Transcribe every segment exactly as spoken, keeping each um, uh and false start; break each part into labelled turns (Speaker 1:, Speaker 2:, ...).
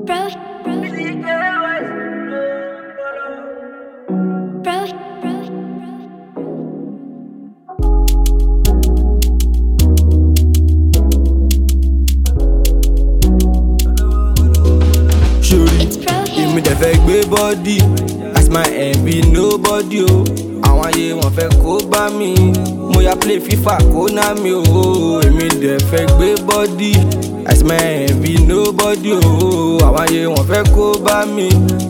Speaker 1: Bro, bro, bro,
Speaker 2: Shorty, give me the fake baby body. As my envy nobody oh. Àwọn ayé wọn fẹ́ kó bá mi. Mo ya play FIFA kó ná mi oh. Èmi the fake baby body. As my envy nobody oh. Àwọn ayé wọn fẹ́ kó bá mi.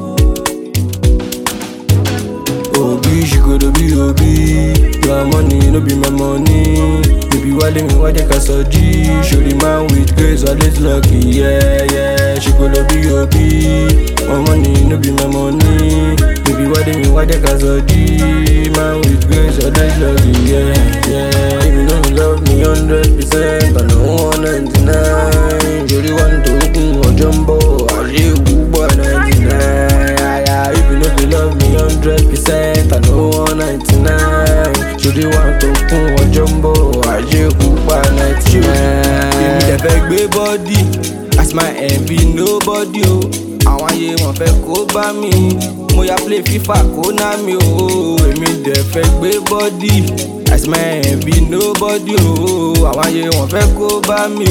Speaker 2: Obi she go to be Obi. Your money no be my money. Baby wale mi wá jẹ́ ká sọ jí. Shorty man with grace always lucky yeah yeah. She go to be Obi. My money no be my money. Baby wale mi wá jẹ́ ká sọ jí. Man with grace always lucky yeah yeah. If you know you love me hundred percent but no one ninety-nine. Shorty want to kun ọjọ́ ń bọ̀ àṣé púpọ̀ ninety-nine. If you know you love me hundred percent I know one ninety-nine. Shorty want to kun ọjọ́ ń bọ̀ àṣé púpọ̀ ninety-nine. Èmi dẹ̀ fẹ́ gbé bọ́dì as my envy nobody o. Àwọn ayé wọn fẹ́ kó bá mi. Mo ya play FIFA kó ná mi o. Èmi dẹ̀ fẹ́ gbé bọ́dì as my envy nobody o. Àwọn ayé wọn fẹ́ kó bá mi.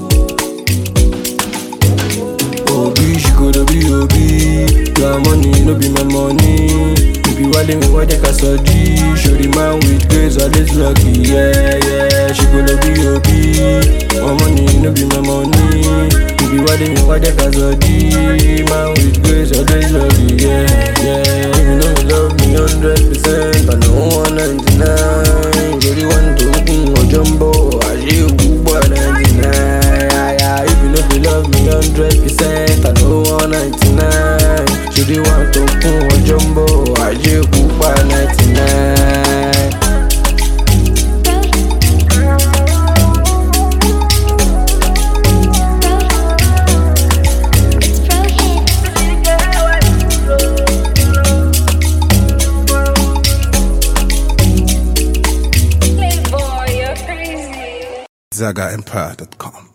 Speaker 2: Obi she go to be Obi. Your money no be my money. Baby wale mi wá jẹ́ ká sọ jí. Shorty man with grace always lucky yeah yeah. She go to be Obi. My money no be my money. Baby wale mi wá jẹ́ ká sọ jí. Man with grace always lucky yeah yeah. If you know you love me hundred percent I know one ninety-nine. Shorty want to kun ọjọ́ ń bọ̀ àṣé púpọ̀ ninety-nine. If you know you love me hundred percent I know one ninety-nine. Shorty want to kun ọjọ́ ń bọ̀ àṣé púpọ̀ ninety-nine.
Speaker 3: Zaga Empire dot com